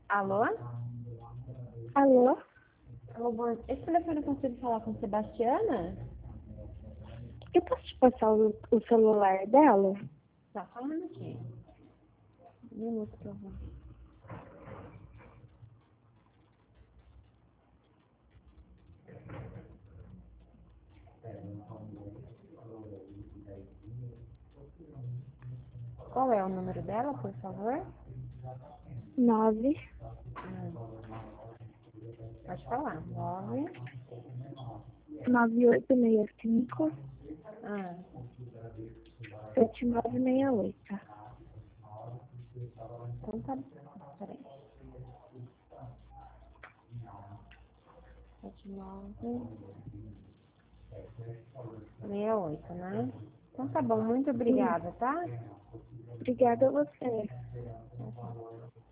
Alô? Alô? Alô, esse telefone eu consigo falar com Sebastiana? Eu posso te passar o celular dela? Tá falando aqui. Um minuto, por favor. Qual é o número dela, por favor? 9 Pode falar. 9865 Ah, 7968. então tá. Peraí. 7968, né? Então tá bom, muito Sim. obrigada, tá? Obrigada a você.